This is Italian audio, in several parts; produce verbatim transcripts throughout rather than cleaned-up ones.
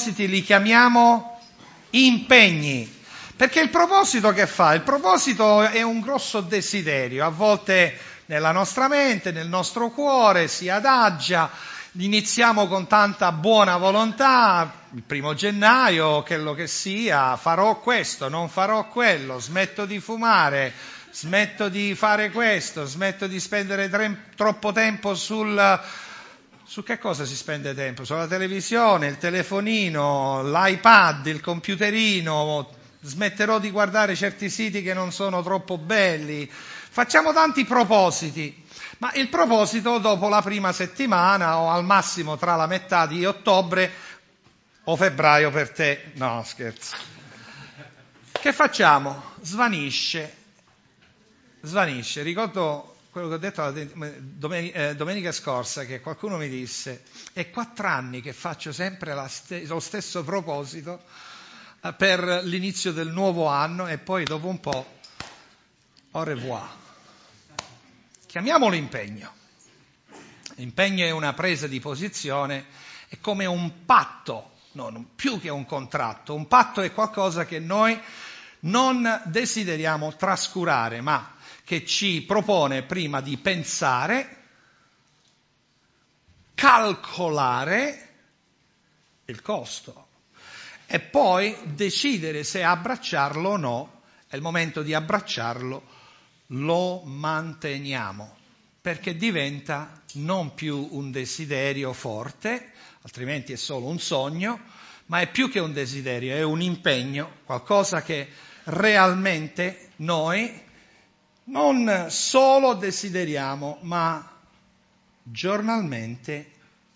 propositi li chiamiamo impegni. Perché il proposito che fa? Il proposito è un grosso desiderio, a volte nella nostra mente, nel nostro cuore, si adagia, iniziamo con tanta buona volontà, il primo gennaio, quello che sia, farò questo, non farò quello, smetto di fumare, smetto di fare questo, smetto di spendere tre, troppo tempo sul... Su che cosa si spende tempo? Sulla televisione, il telefonino, l'iPad, il computerino, smetterò di guardare certi siti che non sono troppo belli. Facciamo tanti propositi, ma il proposito dopo la prima settimana o al massimo tra la metà di ottobre o febbraio per te, no scherzo. Che facciamo? Svanisce, svanisce. Ricordo quello che ho detto la domenica, domenica scorsa, che qualcuno mi disse, è quattro anni che faccio sempre la st- lo stesso proposito per l'inizio del nuovo anno e poi dopo un po' au revoir. Chiamiamolo impegno. L'impegno è una presa di posizione, è come un patto, no, non più che un contratto. Un patto è qualcosa che noi non desideriamo trascurare, ma che ci propone prima di pensare, calcolare il costo e poi decidere se abbracciarlo o no. È il momento di abbracciarlo, lo manteniamo, perché diventa non più un desiderio forte, altrimenti è solo un sogno, ma è più che un desiderio, è un impegno, qualcosa che realmente noi non solo desideriamo, ma giornalmente,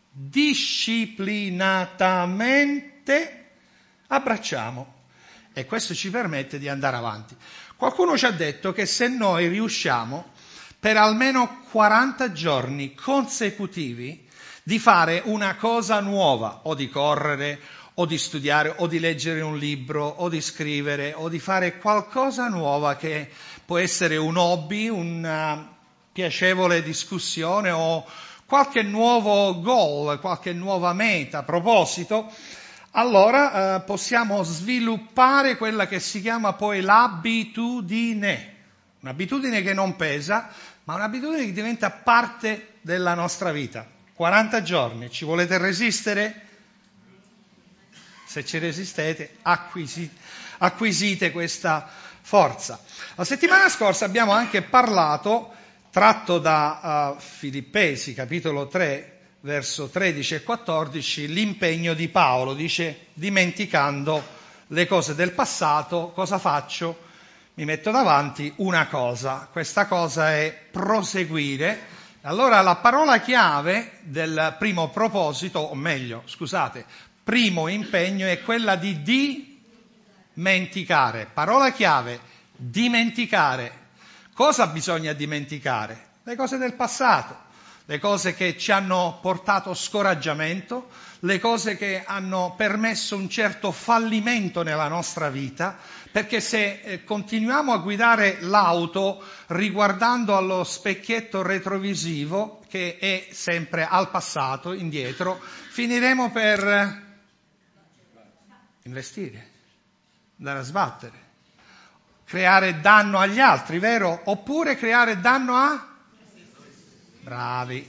disciplinatamente abbracciamo. E questo ci permette di andare avanti. Qualcuno ci ha detto che se noi riusciamo per almeno quaranta giorni consecutivi di fare una cosa nuova, o di correre, o di studiare, o di leggere un libro, o di scrivere, o di fare qualcosa nuova che può essere un hobby, una piacevole discussione o qualche nuovo goal, qualche nuova meta, proposito, allora eh, possiamo sviluppare quella che si chiama poi l'abitudine. Un'abitudine che non pesa, ma un'abitudine che diventa parte della nostra vita. quaranta giorni, ci volete resistere? Se ci resistete, acquisite, acquisite questa forza. La settimana scorsa abbiamo anche parlato, tratto da uh, Filippesi, capitolo tre, verso tredici e quattordici, l'impegno di Paolo. Dice, dimenticando le cose del passato, cosa faccio? Mi metto davanti una cosa. Questa cosa è proseguire. Allora la parola chiave del primo proposito, o meglio, scusate, primo impegno è quella di dimenticare. Parola chiave, dimenticare. Cosa bisogna dimenticare? Le cose del passato, le cose che ci hanno portato scoraggiamento, le cose che hanno permesso un certo fallimento nella nostra vita, perché se eh, continuiamo a guidare l'auto riguardando allo specchietto retrovisivo, che è sempre al passato, indietro, finiremo per investire, andare a sbattere, creare danno agli altri, vero? Oppure creare danno a? Bravi.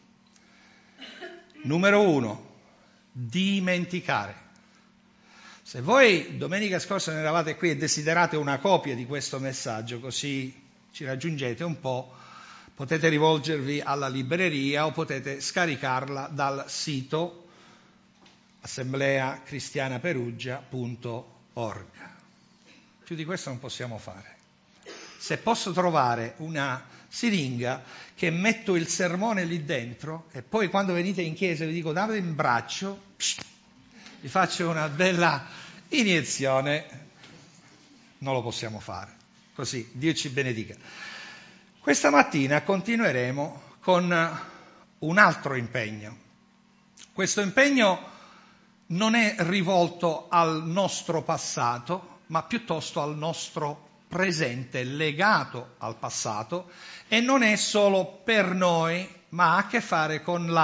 Numero uno, dimenticare. Se voi domenica scorsa ne eravate qui e desiderate una copia di questo messaggio, così ci raggiungete un po', potete rivolgervi alla libreria o potete scaricarla dal sito assemblea cristiana perugia punto org. Più di questo non possiamo fare. Se posso trovare una siringa che metto il sermone lì dentro e poi quando venite in chiesa vi dico date in braccio, psh, vi faccio una bella iniezione, non lo possiamo fare. Così, Dio ci benedica. Questa mattina continueremo con un altro impegno. Questo impegno non è rivolto al nostro passato, ma piuttosto al nostro presente, legato al passato, e non è solo per noi, ma ha a che fare con la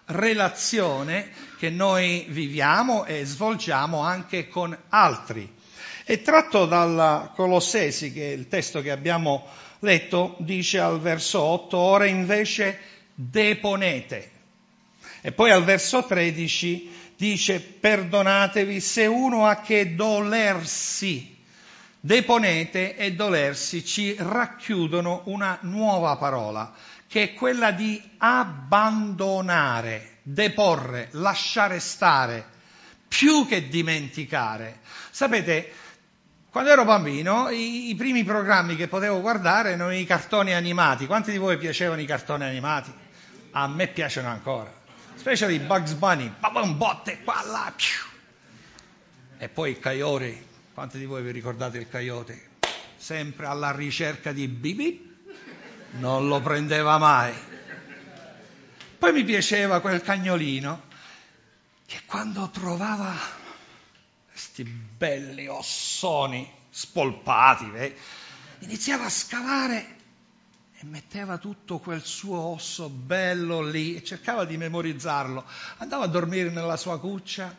relazione che noi viviamo e svolgiamo anche con altri. E tratto dalla Colossesi, che è il testo che abbiamo letto, dice al verso otto, ora invece deponete. E poi al verso tredici dice, perdonatevi se uno ha che dolersi. Deponete e dolersi ci racchiudono una nuova parola, che è quella di abbandonare, deporre, lasciare stare, più che dimenticare. Sapete, quando ero bambino, i, i primi programmi che potevo guardare erano i cartoni animati. Quanti di voi piacevano i cartoni animati? A me piacciono ancora, specie di Bugs Bunny, babam, botte, qua, là, più. E poi il Coyote. Quanti di voi vi ricordate il Coyote? Sempre alla ricerca di Bibi? Non lo prendeva mai. Poi mi piaceva quel cagnolino che quando trovava questi belli ossoni spolpati, eh, iniziava a scavare e metteva tutto quel suo osso bello lì e cercava di memorizzarlo. Andava a dormire nella sua cuccia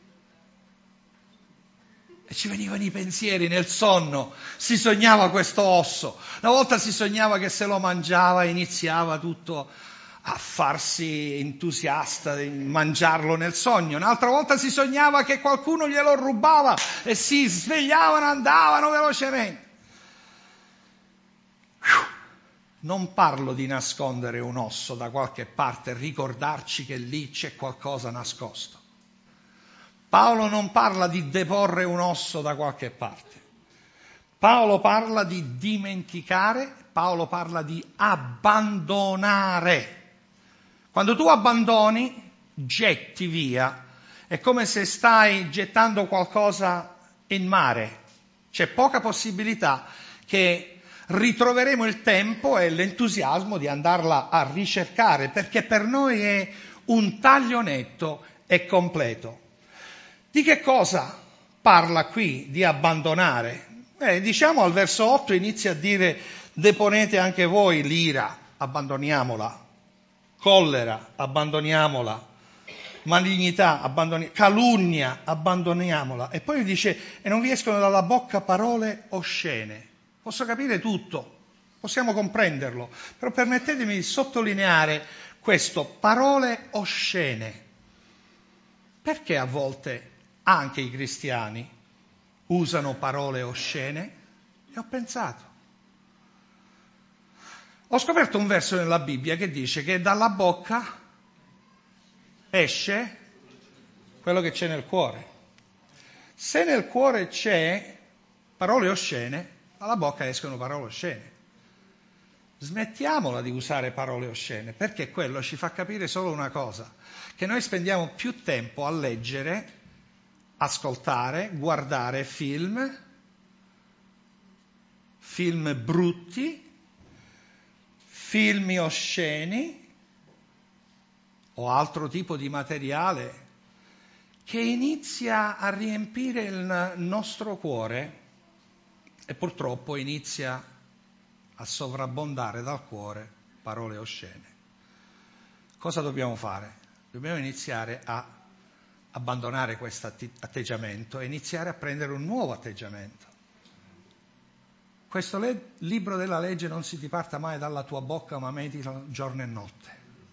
e ci venivano i pensieri nel sonno, si sognava questo osso, una volta si sognava che se lo mangiava e iniziava tutto a farsi entusiasta di mangiarlo nel sogno, un'altra volta si sognava che qualcuno glielo rubava e si svegliavano, andavano velocemente. Non parlo di nascondere un osso da qualche parte, ricordarci che lì c'è qualcosa nascosto. Paolo non parla di deporre un osso da qualche parte. Paolo parla di dimenticare, Paolo parla di abbandonare. Quando tu abbandoni, getti via. È come se stai gettando qualcosa in mare. C'è poca possibilità che ritroveremo il tempo e l'entusiasmo di andarla a ricercare, perché per noi è un taglio netto e completo. Di che cosa parla qui di abbandonare? Eh, diciamo al verso otto inizia a dire deponete anche voi l'ira, abbandoniamola, collera, abbandoniamola, malignità, abbandoni- calunnia, abbandoniamola. E poi dice e non vi escono dalla bocca parole oscene. Posso capire tutto, possiamo comprenderlo, però permettetemi di sottolineare questo, parole oscene. Perché a volte anche i cristiani usano parole oscene? E ho pensato. Ho scoperto un verso nella Bibbia che dice che dalla bocca esce quello che c'è nel cuore. Se nel cuore c'è parole oscene, dalla bocca escono parole oscene. Smettiamola di usare parole oscene, perché quello ci fa capire solo una cosa, che noi spendiamo più tempo a leggere, ascoltare, guardare film, film brutti, film osceni o altro tipo di materiale che inizia a riempire il nostro cuore e purtroppo inizia a sovrabbondare dal cuore parole oscene. Cosa dobbiamo fare? Dobbiamo iniziare a abbandonare questo atteggiamento e iniziare a prendere un nuovo atteggiamento. Questo le- libro della legge non si diparta mai dalla tua bocca, ma medita giorno e notte.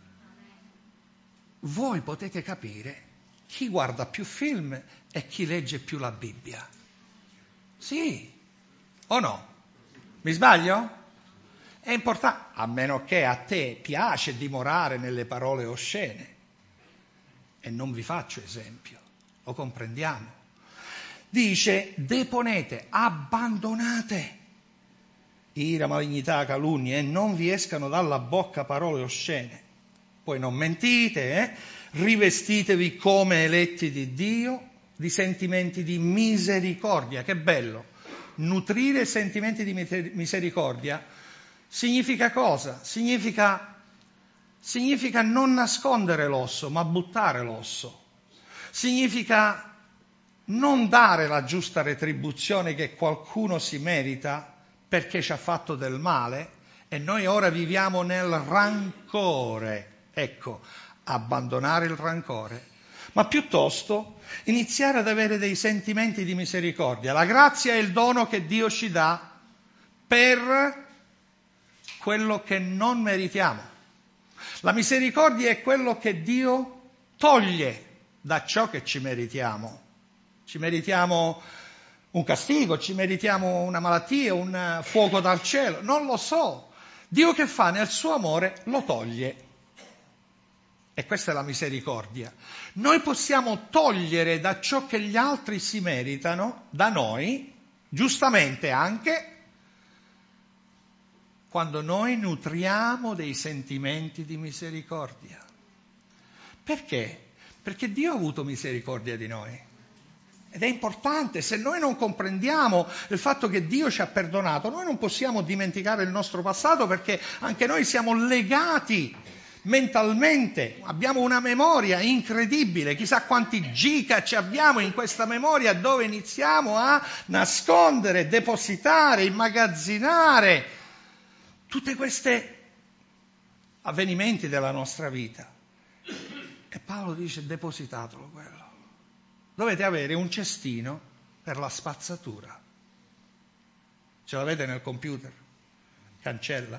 Voi potete capire chi guarda più film e chi legge più la Bibbia. Sì o no? Mi sbaglio? È importante, a meno che a te piace dimorare nelle parole oscene. E non vi faccio esempio, lo comprendiamo. Dice, deponete, abbandonate ira, malignità, calunnie e non vi escano dalla bocca parole oscene. Poi non mentite, eh? Rivestitevi come eletti di Dio, di sentimenti di misericordia. Che bello! Nutrire sentimenti di misericordia significa cosa? Significa... Significa non nascondere l'osso, ma buttare l'osso. Significa non dare la giusta retribuzione che qualcuno si merita perché ci ha fatto del male e noi ora viviamo nel rancore. Ecco, abbandonare il rancore, ma piuttosto iniziare ad avere dei sentimenti di misericordia. La grazia è il dono che Dio ci dà per quello che non meritiamo. La misericordia è quello che Dio toglie da ciò che ci meritiamo. Ci meritiamo un castigo, ci meritiamo una malattia, un fuoco dal cielo, non lo so. Dio che fa nel suo amore lo toglie. E questa è la misericordia. Noi possiamo togliere da ciò che gli altri si meritano, da noi, giustamente anche, quando noi nutriamo dei sentimenti di misericordia. Perché? Perché Dio ha avuto misericordia di noi. Ed è importante, se noi non comprendiamo il fatto che Dio ci ha perdonato, noi non possiamo dimenticare il nostro passato, perché anche noi siamo legati mentalmente, abbiamo una memoria incredibile, chissà quanti giga ci abbiamo in questa memoria, dove iniziamo a nascondere, depositare, immagazzinare tutti questi avvenimenti della nostra vita. E Paolo dice: depositatelo quello. Dovete avere un cestino per la spazzatura. Ce l'avete nel computer? Cancella.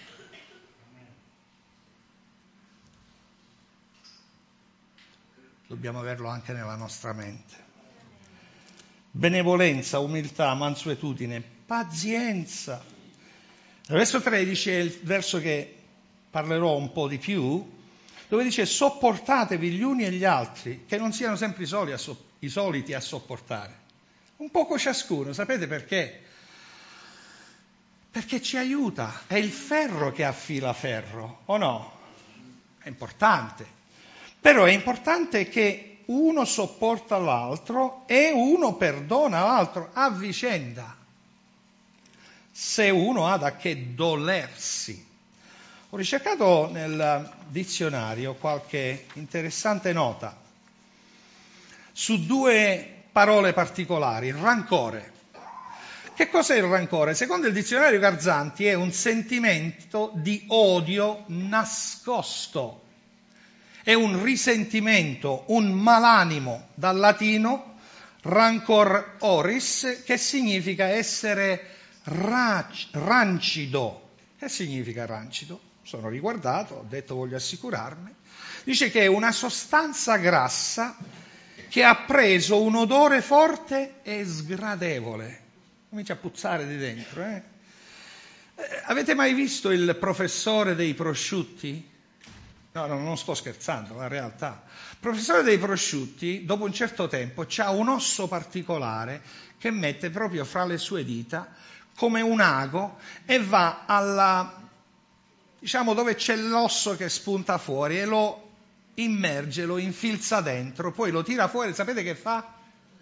Dobbiamo averlo anche nella nostra mente. Benevolenza, umiltà, mansuetudine, pazienza. Il verso tredici è il verso che parlerò un po' di più, dove dice: sopportatevi gli uni e gli altri, che non siano sempre i, soli a so- i soliti a sopportare. Un poco ciascuno, sapete perché? Perché ci aiuta, è il ferro che affila ferro, o no? È importante. Però è importante che uno sopporta l'altro e uno perdona l'altro a vicenda, se uno ha da che dolersi. Ho ricercato nel dizionario qualche interessante nota su due parole particolari. Rancore. Che cos'è il rancore? Secondo il dizionario Garzanti è un sentimento di odio nascosto. È un risentimento, un malanimo, dal latino rancor oris, che significa essere rac- rancido. Che significa rancido? Sono riguardato, ho detto voglio assicurarmi. Dice che è una sostanza grassa che ha preso un odore forte e sgradevole. Comincia a puzzare di dentro. Eh? Eh, avete mai visto il professore dei prosciutti? No, no, non sto scherzando, la realtà. Il professore dei prosciutti, dopo un certo tempo, ha un osso particolare che mette proprio fra le sue dita come un ago e va alla, diciamo, dove c'è l'osso che spunta fuori e lo immerge, lo infilza dentro, poi lo tira fuori, sapete che fa?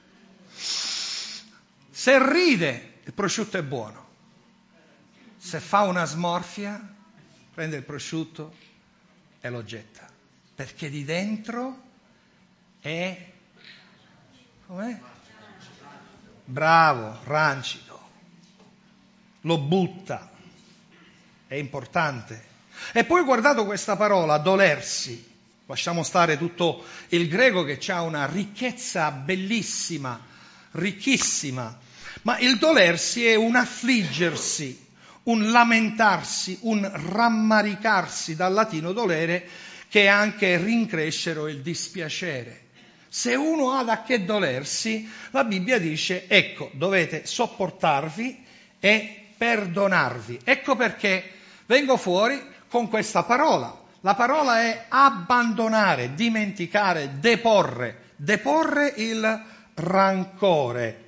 Se ride, il prosciutto è buono. Se fa una smorfia, prende il prosciutto e lo getta, perché di dentro è, com'è? Bravo, rancido, lo butta, è importante. E poi guardate questa parola, dolersi, lasciamo stare tutto il greco che ha una ricchezza bellissima, ricchissima, ma il dolersi è un affliggersi, un lamentarsi, un rammaricarsi, dal latino dolere, che è anche rincrescere o il dispiacere. Se uno ha da che dolersi, la Bibbia dice: ecco, dovete sopportarvi e perdonarvi. Ecco perché vengo fuori con questa parola. La parola è abbandonare, dimenticare, deporre, deporre il rancore.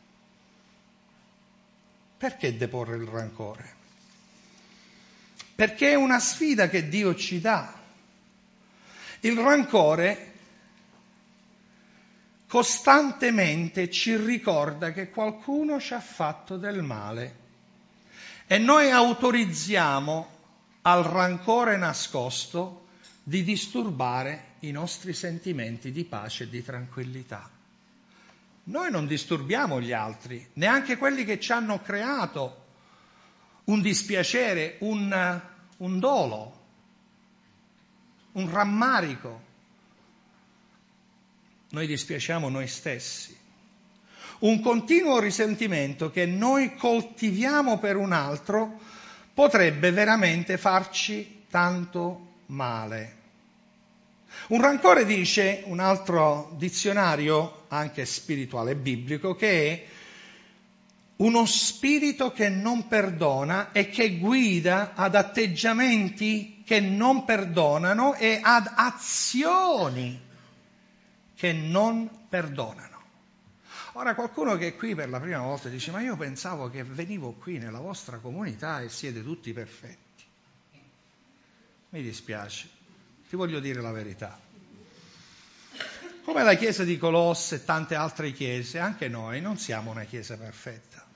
Perché deporre il rancore? Perché è una sfida che Dio ci dà. Il rancore costantemente ci ricorda che qualcuno ci ha fatto del male e noi autorizziamo al rancore nascosto di disturbare i nostri sentimenti di pace e di tranquillità. Noi non disturbiamo gli altri, neanche quelli che ci hanno creato un dispiacere, un, un dolo. un rammarico. Noi dispiacciamo noi stessi. Un continuo risentimento che noi coltiviamo per un altro potrebbe veramente farci tanto male. Un rancore, dice un altro dizionario, anche spirituale e biblico, che è uno spirito che non perdona e che guida ad atteggiamenti che non perdonano e ad azioni che non perdonano. Ora qualcuno che è qui per la prima volta dice: ma io pensavo che venivo qui nella vostra comunità e siete tutti perfetti. Mi dispiace, ti voglio dire la verità. Come la chiesa di Colosse e tante altre chiese, anche noi non siamo una chiesa perfetta.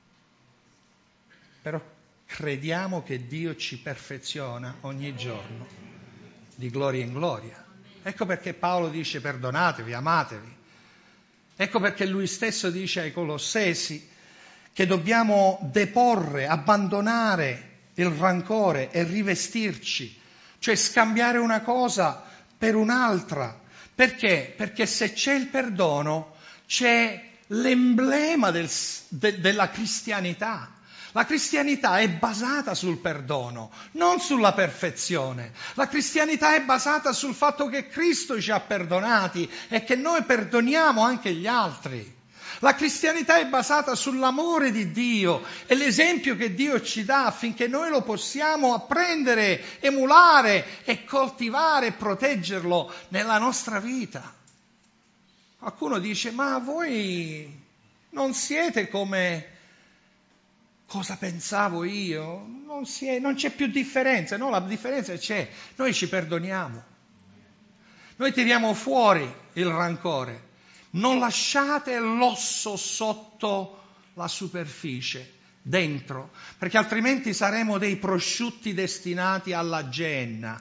Però crediamo che Dio ci perfeziona ogni giorno, di gloria in gloria. Ecco perché Paolo dice: perdonatevi, amatevi. Ecco perché lui stesso dice ai Colossesi che dobbiamo deporre, abbandonare il rancore e rivestirci, cioè scambiare una cosa per un'altra. Perché? Perché se c'è il perdono c'è l'emblema del, de, della cristianità. La cristianità è basata sul perdono, non sulla perfezione. La cristianità è basata sul fatto che Cristo ci ha perdonati e che noi perdoniamo anche gli altri. La cristianità è basata sull'amore di Dio e l'esempio che Dio ci dà affinché noi lo possiamo apprendere, emulare e coltivare e proteggerlo nella nostra vita. Qualcuno dice: ma voi non siete come... Cosa pensavo io? Non, si è, non c'è più differenza. No, la differenza c'è. Noi ci perdoniamo. Noi tiriamo fuori il rancore. Non lasciate l'osso sotto la superficie, dentro, perché altrimenti saremo dei prosciutti destinati alla genna.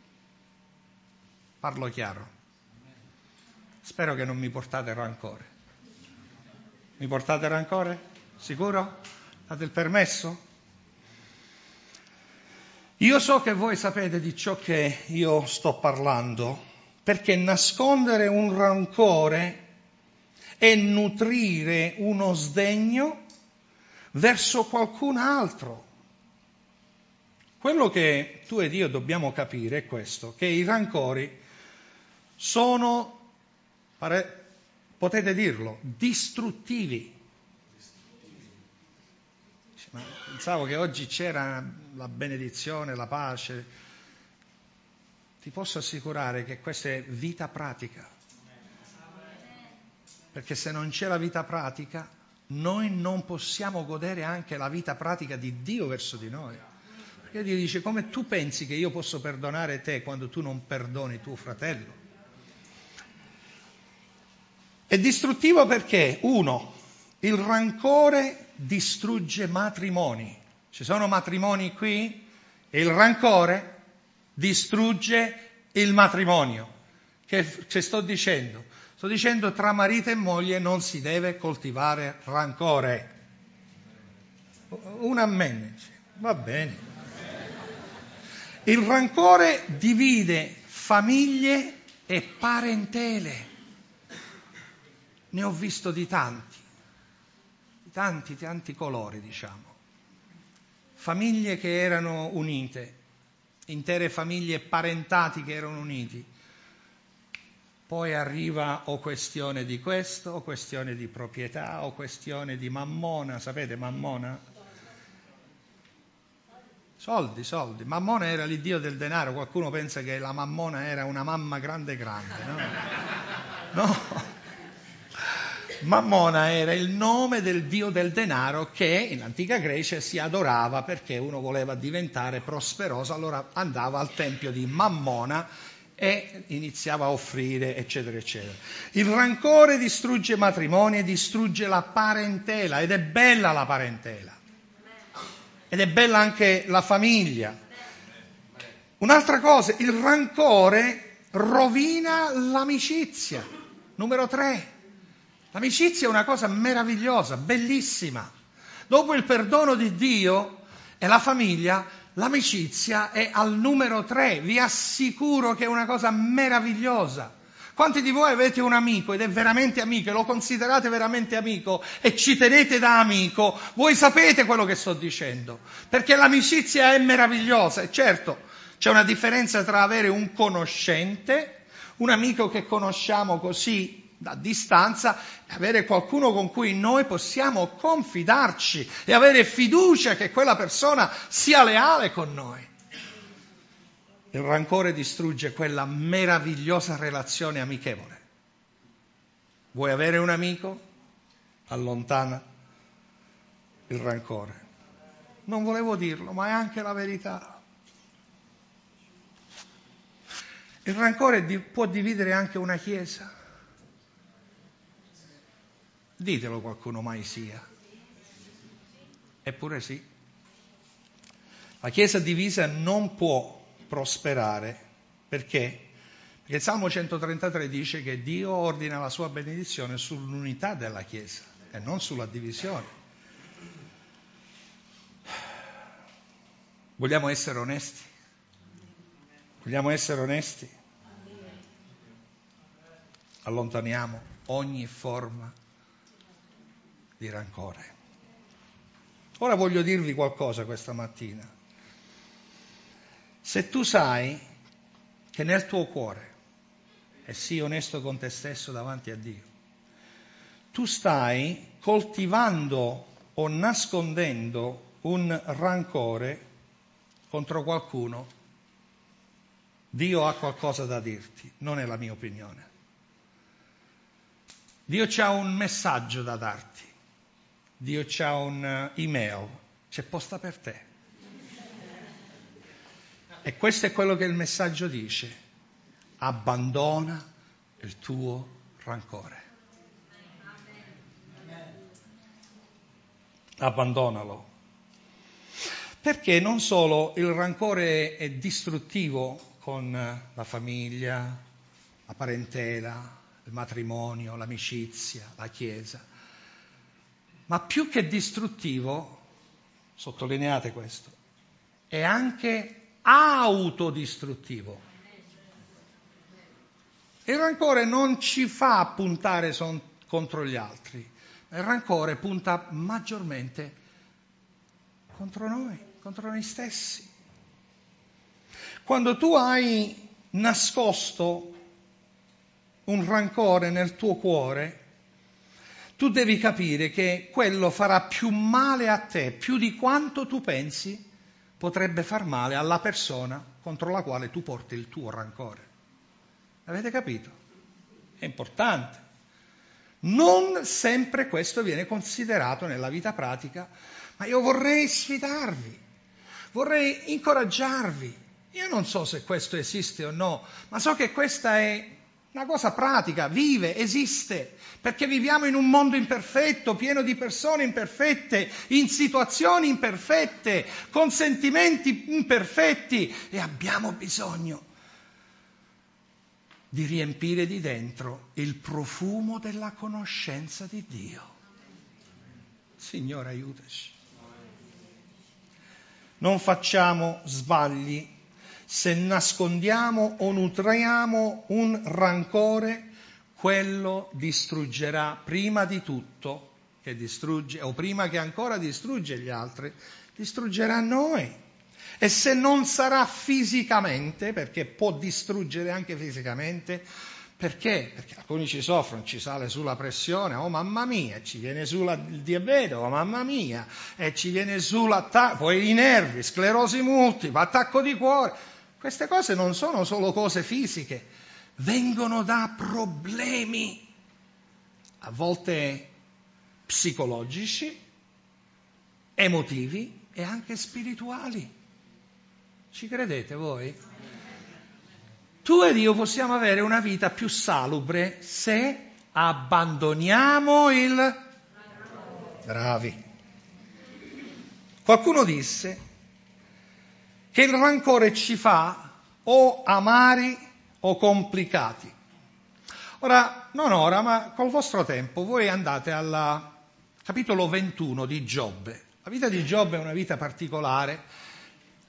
Parlo chiaro. Spero che non mi portate rancore. Mi portate rancore? Sicuro? Date il permesso? Io so che voi sapete di ciò che io sto parlando, perché nascondere un rancore è nutrire uno sdegno verso qualcun altro. Quello che tu ed io dobbiamo capire è questo, che i rancori sono, potete dirlo, distruttivi. Ma pensavo che oggi c'era la benedizione, la pace. Ti posso assicurare che questa è vita pratica. Perché se non c'è la vita pratica, noi non possiamo godere anche la vita pratica di Dio verso di noi. Perché Dio dice: come tu pensi che io posso perdonare te quando tu non perdoni tuo fratello? È distruttivo perché, uno, il rancore distrugge matrimoni. Ci sono matrimoni qui e il rancore distrugge il matrimonio. Che, che sto dicendo? Sto dicendo tra marito e moglie non si deve coltivare rancore. Un amen. Va bene. Il rancore divide famiglie e parentele. Ne ho visto di tanti. Tanti, tanti colori, diciamo. Famiglie che erano unite, intere famiglie parentati che erano uniti. Poi arriva o questione di questo, o questione di proprietà, o questione di mammona. Sapete mammona? Soldi, soldi. Mammona era l'iddio del denaro. Qualcuno pensa che la mammona era una mamma grande grande, no? No. Mammona era il nome del dio del denaro che in antica Grecia si adorava perché uno voleva diventare prosperoso, allora andava al tempio di Mammona e iniziava a offrire, eccetera, eccetera. Il rancore distrugge matrimoni e distrugge la parentela, ed è bella la parentela, ed è bella anche la famiglia. Un'altra cosa, il rancore rovina l'amicizia. Numero tre. L'amicizia è una cosa meravigliosa, bellissima. Dopo il perdono di Dio e la famiglia, l'amicizia è al numero tre, vi assicuro che è una cosa meravigliosa. Quanti di voi avete un amico ed è veramente amico e lo considerate veramente amico e ci tenete da amico? Voi sapete quello che sto dicendo, perché l'amicizia è meravigliosa. E certo, c'è una differenza tra avere un conoscente, un amico che conosciamo così da distanza, e avere qualcuno con cui noi possiamo confidarci e avere fiducia che quella persona sia leale con noi. Il rancore distrugge quella meravigliosa relazione amichevole. Vuoi avere un amico? Allontana il rancore. Non volevo dirlo, ma è anche la verità. Il rancore di- può dividere anche una chiesa. Ditelo qualcuno mai sia. Eppure sì. La chiesa divisa non può prosperare. Perché? Perché il Salmo centotrentatré dice che Dio ordina la sua benedizione sull'unità della chiesa e non sulla divisione. Vogliamo essere onesti? Vogliamo essere onesti? Allontaniamo ogni forma di rancore. Ora voglio dirvi qualcosa questa mattina. Se tu sai che nel tuo cuore, e sii onesto con te stesso davanti a Dio, tu stai coltivando o nascondendo un rancore contro qualcuno, Dio ha qualcosa da dirti, non è la mia opinione. Dio c'ha un messaggio da darti, Dio c'ha un'email, c'è posta per te. E questo è quello che il messaggio dice: abbandona il tuo rancore. Abbandonalo. Perché non solo il rancore è distruttivo con la famiglia, la parentela, il matrimonio, l'amicizia, la chiesa, ma più che distruttivo, sottolineate questo, è anche autodistruttivo. Il rancore non ci fa puntare son, contro gli altri, il rancore punta maggiormente contro noi, contro noi stessi. Quando tu hai nascosto un rancore nel tuo cuore, tu devi capire che quello farà più male a te, più di quanto tu pensi potrebbe far male alla persona contro la quale tu porti il tuo rancore. Avete capito? È importante. Non sempre questo viene considerato nella vita pratica, ma io vorrei sfidarvi, vorrei incoraggiarvi. Io non so se questo esiste o no, ma so che questa è una cosa pratica, vive, esiste, perché viviamo in un mondo imperfetto, pieno di persone imperfette, in situazioni imperfette, con sentimenti imperfetti, e abbiamo bisogno di riempire di dentro il profumo della conoscenza di Dio. Signore, aiutaci. Non facciamo sbagli. Se nascondiamo o nutriamo un rancore, quello distruggerà prima di tutto, che distrugge, o prima che ancora distrugge gli altri, distruggerà noi. E se non sarà fisicamente, perché può distruggere anche fisicamente, perché? Perché alcuni ci soffrono, ci sale sulla pressione, oh mamma mia, ci viene su la, il diabete, oh mamma mia, e ci viene su l'attacco, poi i nervi, sclerosi multipla, attacco di cuore. Queste cose non sono solo cose fisiche, vengono da problemi, a volte psicologici, emotivi e anche spirituali. Ci credete voi? Tu ed io possiamo avere una vita più salubre se abbandoniamo il... Bravi. Qualcuno disse che il rancore ci fa o amari o complicati. Ora, non ora, ma col vostro tempo, voi andate al capitolo ventuno di Giobbe. La vita di Giobbe è una vita particolare,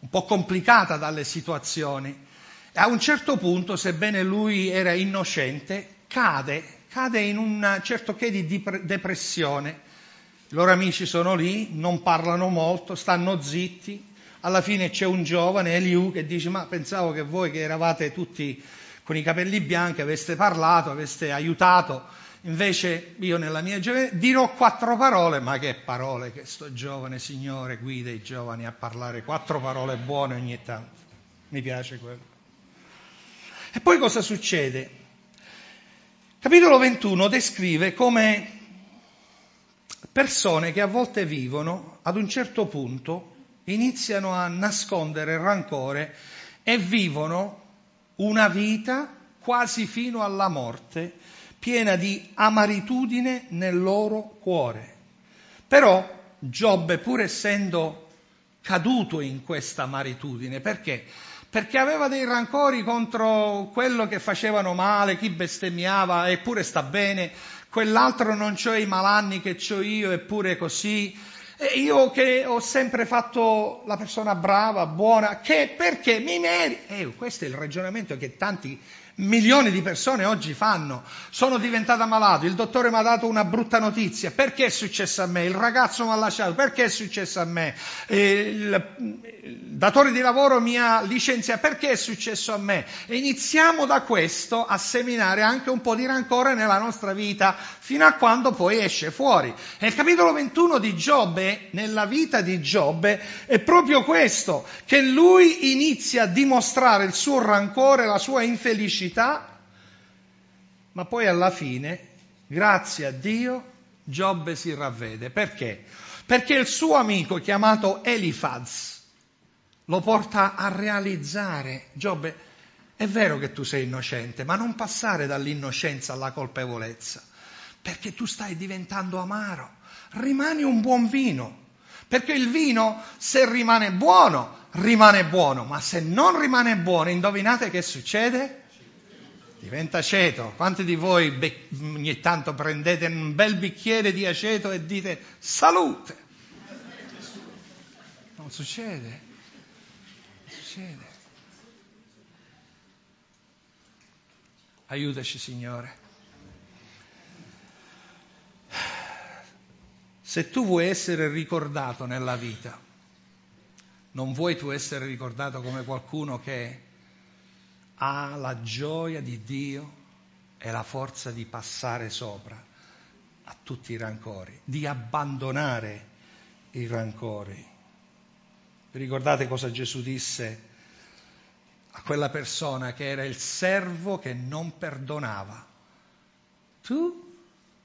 un po' complicata dalle situazioni. E a un certo punto, sebbene lui era innocente, cade, cade in un certo che di depressione. I loro amici sono lì, non parlano molto, stanno zitti. Alla fine c'è un giovane, Eliù, che dice: ma pensavo che voi che eravate tutti con i capelli bianchi aveste parlato, aveste aiutato, invece io nella mia gioventù dirò quattro parole. Ma che parole, che sto giovane signore guida i giovani a parlare quattro parole buone ogni tanto. Mi piace quello. E poi cosa succede? Capitolo ventuno descrive come persone che a volte vivono, ad un certo punto iniziano a nascondere il rancore e vivono una vita quasi fino alla morte, piena di amaritudine nel loro cuore. Però Giobbe, pur essendo caduto in questa amaritudine, perché? Perché aveva dei rancori contro quello che facevano male, chi bestemmiava, eppure sta bene, quell'altro non c'ho i malanni che c'ho io, eppure così. E io che ho sempre fatto la persona brava, buona, che perché mi merito. Eh, questo è il ragionamento che tanti milioni di persone oggi fanno. Sono diventata malato, il dottore mi ha dato una brutta notizia, perché è successo a me? Il ragazzo mi ha lasciato, perché è successo a me? Il, il datore di lavoro mi ha licenziato, perché è successo a me? E iniziamo da questo a seminare anche un po' di rancore nella nostra vita, fino a quando poi esce fuori. E il capitolo ventuno di Giobbe, nella vita di Giobbe, è proprio questo, che lui inizia a dimostrare il suo rancore, la sua infelicità, ma poi alla fine, grazie a Dio, Giobbe si ravvede. Perché? Perché il suo amico chiamato Elifaz lo porta a realizzare: Giobbe, è vero che tu sei innocente, ma non passare dall'innocenza alla colpevolezza, perché tu stai diventando amaro. Rimani un buon vino, perché il vino, se rimane buono, rimane buono, ma se non rimane buono, indovinate che succede? Diventa aceto. Quanti di voi be- ogni tanto prendete un bel bicchiere di aceto e dite salute? Non succede. Non succede. Aiutaci, Signore. Se tu vuoi essere ricordato nella vita, non vuoi tu essere ricordato come qualcuno che ha la gioia di Dio e la forza di passare sopra a tutti i rancori, di abbandonare i rancori. Vi ricordate cosa Gesù disse a quella persona che era il servo che non perdonava? Tu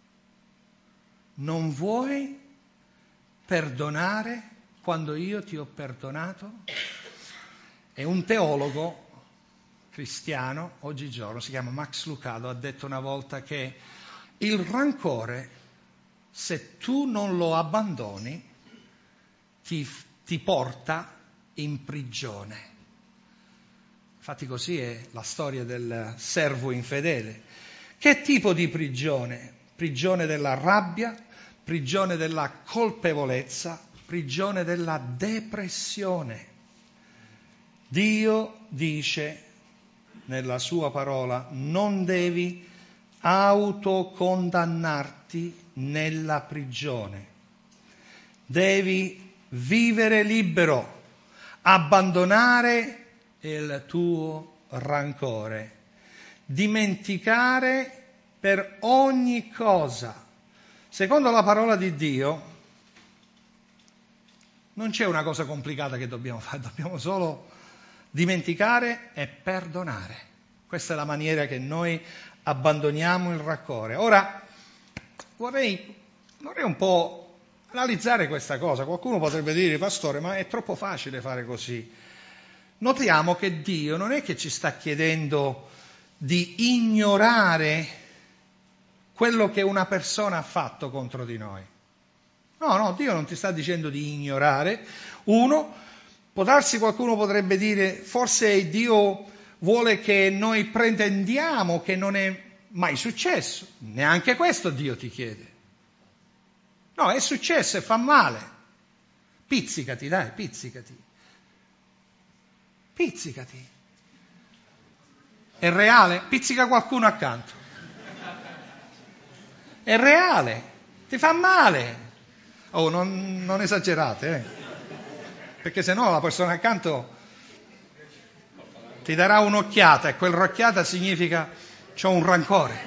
non vuoi perdonare quando io ti ho perdonato? E un teologo cristiano, oggigiorno, si chiama Max Lucado, ha detto una volta che il rancore, se tu non lo abbandoni, ti, ti porta in prigione. Infatti così è la storia del servo infedele. Che tipo di prigione? Prigione della rabbia, prigione della colpevolezza, prigione della depressione. Dio dice nella sua parola: non devi autocondannarti nella prigione, devi vivere libero, abbandonare il tuo rancore, dimenticare per ogni cosa. Secondo la parola di Dio non c'è una cosa complicata che dobbiamo fare, dobbiamo solo dimenticare e perdonare. Questa è la maniera che noi abbandoniamo il rancore. Ora, vorrei, vorrei un po' analizzare questa cosa. Qualcuno potrebbe dire: pastore, ma è troppo facile fare così. Notiamo che Dio non è che ci sta chiedendo di ignorare quello che una persona ha fatto contro di noi. No, no, Dio non ti sta dicendo di ignorare. Uno, può darsi, qualcuno potrebbe dire, forse Dio vuole che noi pretendiamo che non è mai successo. Neanche questo Dio ti chiede. No, è successo e fa male. Pizzicati, dai, pizzicati. Pizzicati. È reale? Pizzica qualcuno accanto. È reale, ti fa male. Oh, non, non esagerate, eh? Perché sennò la persona accanto ti darà un'occhiata e quell'occhiata significa c'ho un rancore.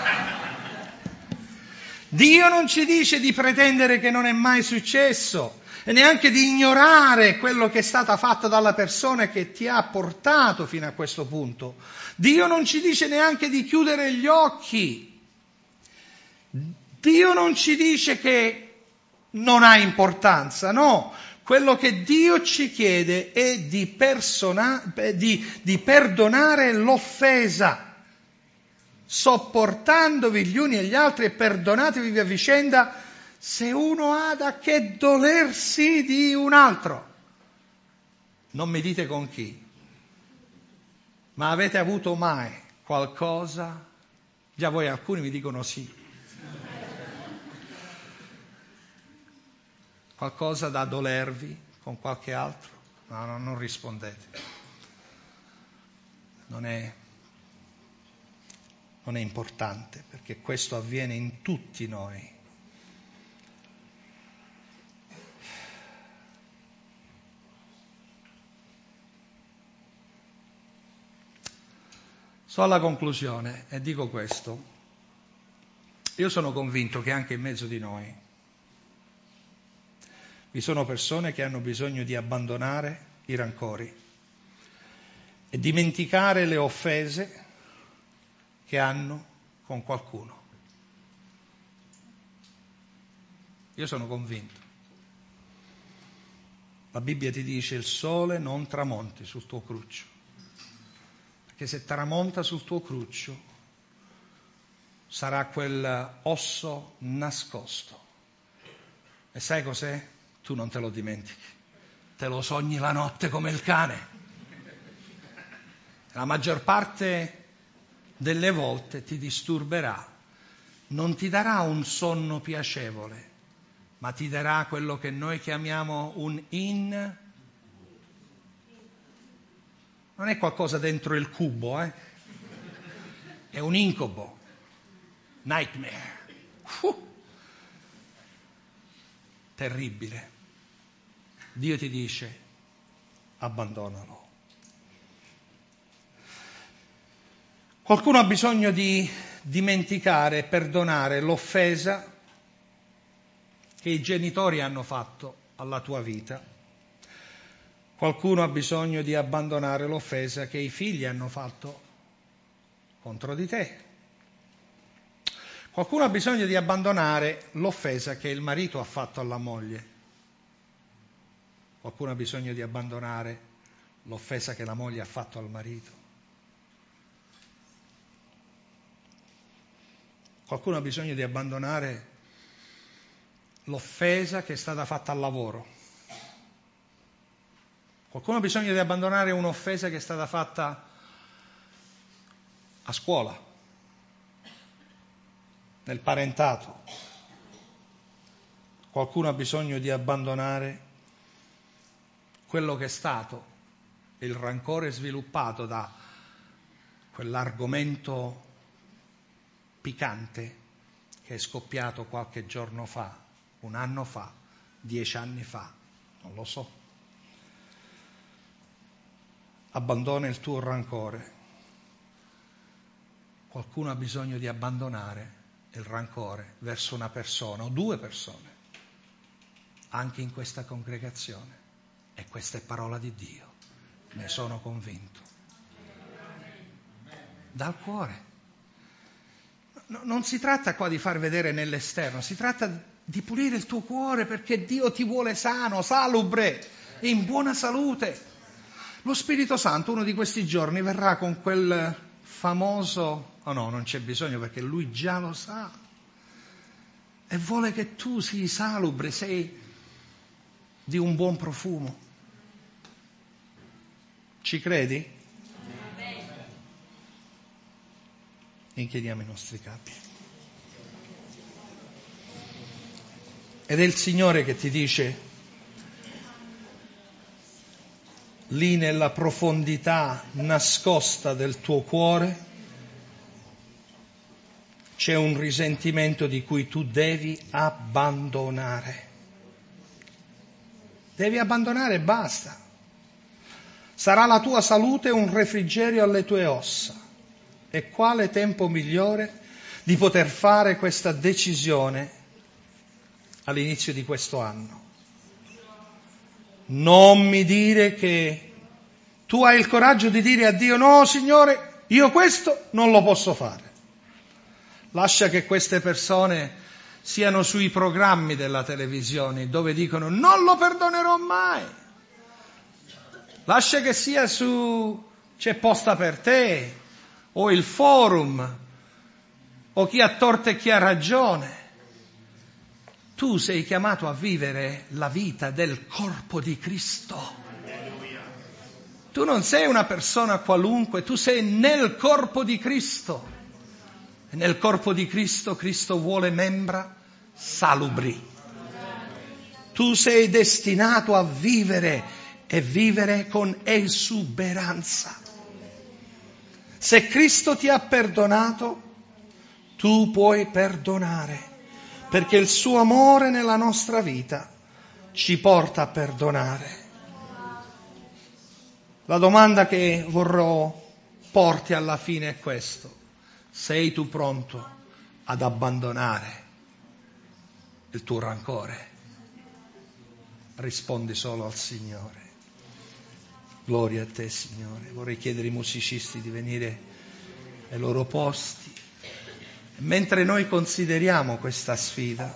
Dio non ci dice di pretendere che non è mai successo e neanche di ignorare quello che è stata fatta dalla persona che ti ha portato fino a questo punto. Dio non ci dice neanche di chiudere gli occhi. Dio non ci dice che non ha importanza, no. Quello che Dio ci chiede è di, persona, di, di perdonare l'offesa, sopportandovi gli uni e gli altri e perdonatevi a vicenda se uno ha da che dolersi di un altro. Non mi dite con chi, ma avete avuto mai qualcosa? Già voi alcuni mi dicono sì. Qualcosa da dolervi con qualche altro? No, no, non rispondete. Non è, non è importante, perché questo avviene in tutti noi. Sto alla conclusione e dico questo. Io sono convinto che anche in mezzo di noi vi sono persone che hanno bisogno di abbandonare i rancori e dimenticare le offese che hanno con qualcuno. Io sono convinto. La Bibbia ti dice il sole non tramonti sul tuo cruccio, perché se tramonta sul tuo cruccio sarà quel osso nascosto. E sai cos'è? Tu non te lo dimentichi, te lo sogni la notte come il cane. La maggior parte delle volte ti disturberà, non ti darà un sonno piacevole, ma ti darà quello che noi chiamiamo un in. Non è qualcosa dentro il cubo, eh? È un incubo, nightmare, uh. terribile. Dio ti dice, abbandonalo. Qualcuno ha bisogno di dimenticare e perdonare l'offesa che i genitori hanno fatto alla tua vita. Qualcuno ha bisogno di abbandonare l'offesa che i figli hanno fatto contro di te. Qualcuno ha bisogno di abbandonare l'offesa che il marito ha fatto alla moglie. Qualcuno ha bisogno di abbandonare l'offesa che la moglie ha fatto al marito. Qualcuno ha bisogno di abbandonare l'offesa che è stata fatta al lavoro. Qualcuno ha bisogno di abbandonare un'offesa che è stata fatta a scuola, nel parentato. Qualcuno ha bisogno di abbandonare quello che è stato il rancore sviluppato da quell'argomento piccante che è scoppiato qualche giorno fa, un anno fa, dieci anni fa, non lo so. Abbandona il tuo rancore. Qualcuno ha bisogno di abbandonare il rancore verso una persona o due persone, anche in questa congregazione. E questa è parola di Dio, ne sono convinto. Dal cuore. No, non si tratta qua di far vedere nell'esterno, si tratta di pulire il tuo cuore perché Dio ti vuole sano, salubre, in buona salute. Lo Spirito Santo uno di questi giorni verrà con quel famoso, oh no, non c'è bisogno perché Lui già lo sa, e vuole che tu sii salubre, sei di un buon profumo. Ci credi? Inchiniamo i nostri capi. Ed è il Signore che ti dice: lì nella profondità nascosta del tuo cuore c'è un risentimento di cui tu devi abbandonare. Devi abbandonare e basta. Sarà la tua salute un refrigerio alle tue ossa. E quale tempo migliore di poter fare questa decisione all'inizio di questo anno? Non mi dire che tu hai il coraggio di dire a Dio: no, Signore, io questo non lo posso fare. Lascia che queste persone siano sui programmi della televisione dove dicono: non lo perdonerò mai. Lascia che sia su C'è posta per te, o il forum, o chi ha torto e chi ha ragione. Tu sei chiamato a vivere la vita del corpo di Cristo. Tu non sei una persona qualunque, tu sei nel corpo di Cristo. E nel corpo di Cristo, Cristo vuole membra salubri. Tu sei destinato a vivere e vivere con esuberanza. Se Cristo ti ha perdonato, tu puoi perdonare, perché il suo amore nella nostra vita ci porta a perdonare. La domanda che vorrò porti alla fine è questo: sei tu pronto ad abbandonare il tuo rancore? Rispondi solo al Signore. Gloria a te, Signore. Vorrei chiedere ai musicisti di venire ai loro posti. E mentre noi consideriamo questa sfida,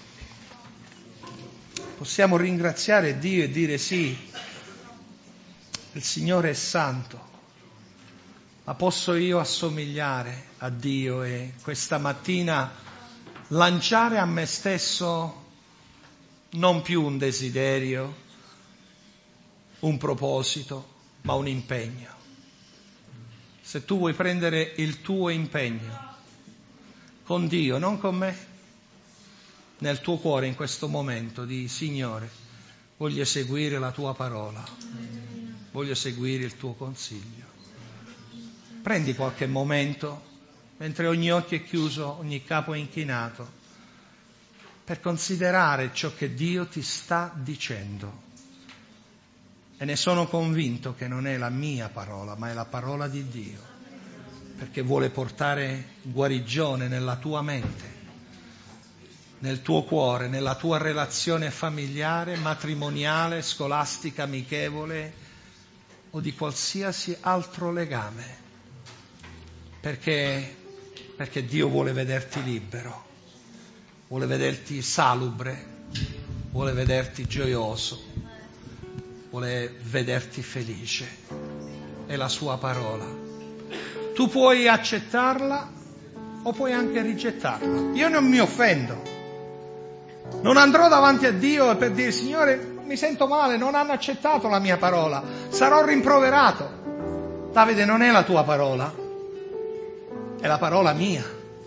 possiamo ringraziare Dio e dire: sì, il Signore è santo, ma posso io assomigliare a Dio e questa mattina lanciare a me stesso non più un desiderio, un proposito, ma un impegno. Se tu vuoi prendere il tuo impegno con Dio, non con me, nel tuo cuore in questo momento di: Signore, voglio seguire la tua parola, voglio seguire il tuo consiglio. Prendi qualche momento, mentre ogni occhio è chiuso, ogni capo è inchinato, per considerare ciò che Dio ti sta dicendo. E ne sono convinto che non è la mia parola, ma è la parola di Dio, perché vuole portare guarigione nella tua mente, nel tuo cuore, nella tua relazione familiare, matrimoniale, scolastica, amichevole o di qualsiasi altro legame, perché, perché Dio vuole vederti libero, vuole vederti salubre, vuole vederti gioioso, vuole vederti felice. È la sua parola. Tu puoi accettarla o puoi anche rigettarla. Io non mi offendo. Non andrò davanti a Dio per dire: Signore, mi sento male, non hanno accettato la mia parola, sarò rimproverato. Davide, non è la tua parola, è la parola mia,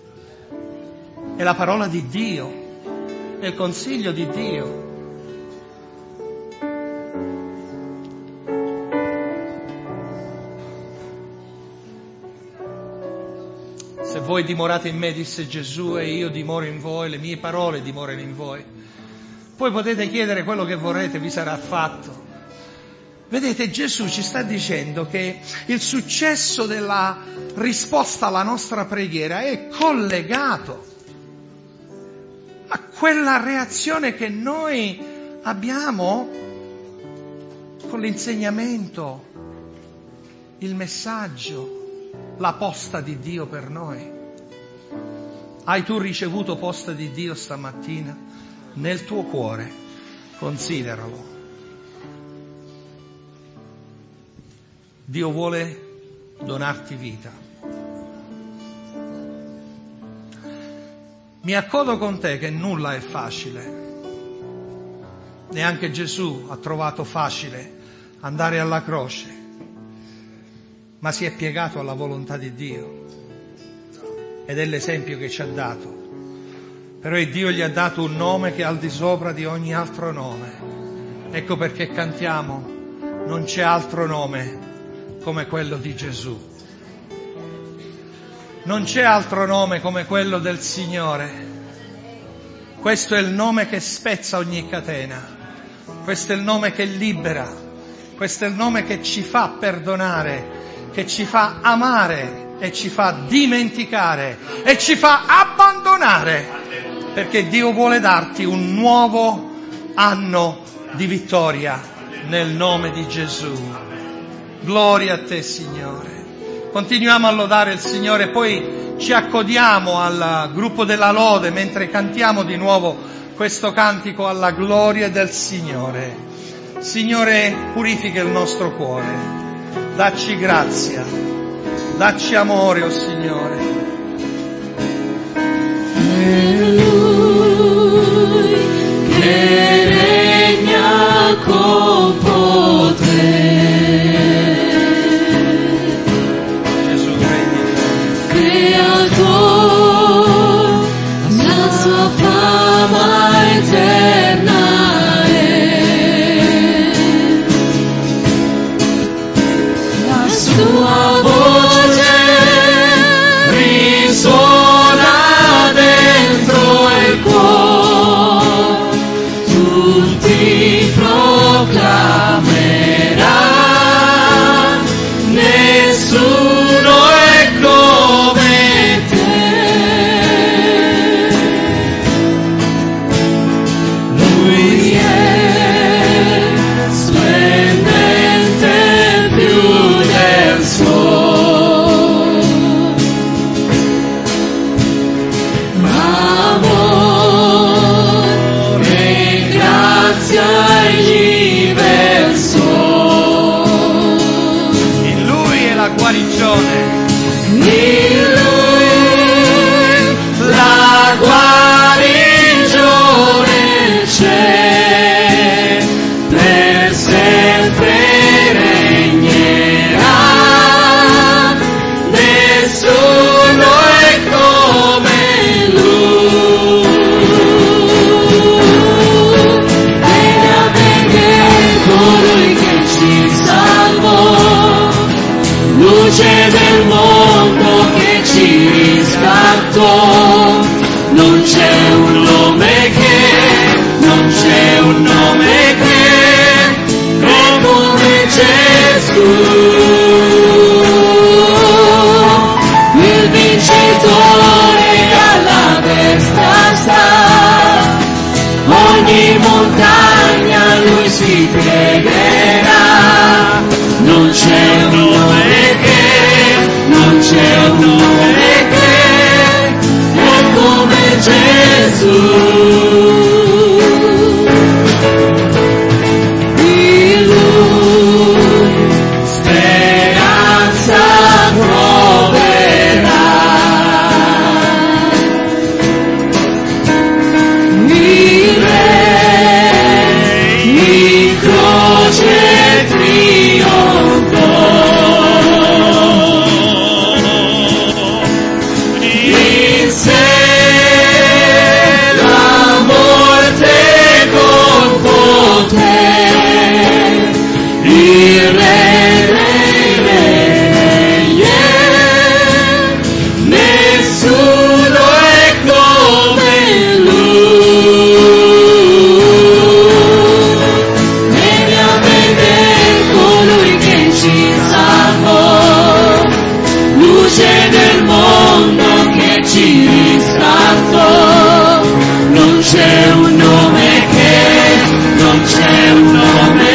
è la parola di Dio, è il consiglio di Dio. Se voi dimorate in me, disse Gesù, e io dimoro in voi, le mie parole dimorano in voi, poi potete chiedere quello che vorrete, vi sarà fatto. Vedete, Gesù ci sta dicendo che il successo della risposta alla nostra preghiera è collegato a quella reazione che noi abbiamo con l'insegnamento, il messaggio, la posta di Dio per noi. Hai tu ricevuto posta di Dio stamattina? Nel tuo cuore, consideralo. Dio vuole donarti vita. Mi accodo con te che nulla è facile. Neanche Gesù ha trovato facile andare alla croce, ma si è piegato alla volontà di Dio ed è l'esempio che ci ha dato. Però Dio gli ha dato un nome che è al di sopra di ogni altro nome. Ecco perché cantiamo: Non c'è altro nome come quello di Gesù. Non c'è altro nome come quello del Signore. Questo è il nome che spezza ogni catena. Questo è il nome che libera. Questo è il nome che ci fa perdonare, che ci fa amare e ci fa dimenticare e ci fa abbandonare, perché Dio vuole darti un nuovo anno di vittoria nel nome di Gesù. Gloria a te, Signore. Continuiamo a lodare il Signore, poi ci accodiamo al gruppo della lode mentre cantiamo di nuovo questo cantico alla gloria del Signore. Signore, purifica il nostro cuore, dacci grazia, dacci amore, o oh Signore. È Lui che regna con potere. Gesù regna. Creatore, la sua fama eterna è. La sua voce risuona dentro il cuore, tutti proclamerà, nessuno è come te. Lui è splendente più del sole, amore e grazia egli versò. In Lui è la guarigione. In Lui la guarigione c'è, per sempre regnerà, nessuno è come Lui. Vieni a vedere colui che ci salvò, luce del mondo che ci riscattò. Non c'è un nome che, non c'è un nome che è come Gesù. Il vincitore alla destra sta, ogni montagna lui si piegherà. Non c'è un nome che, non c'è un nome che è come Gesù. In Lui speranza troverà. Il Re in croce trionfò. In sé la morte con potere, il Re dei Re, nessuno è come Lui. Vieni a vedere colui che ci salvò, luce del mondo che ci riscattò. Non c'è un nome che, non c'è un nome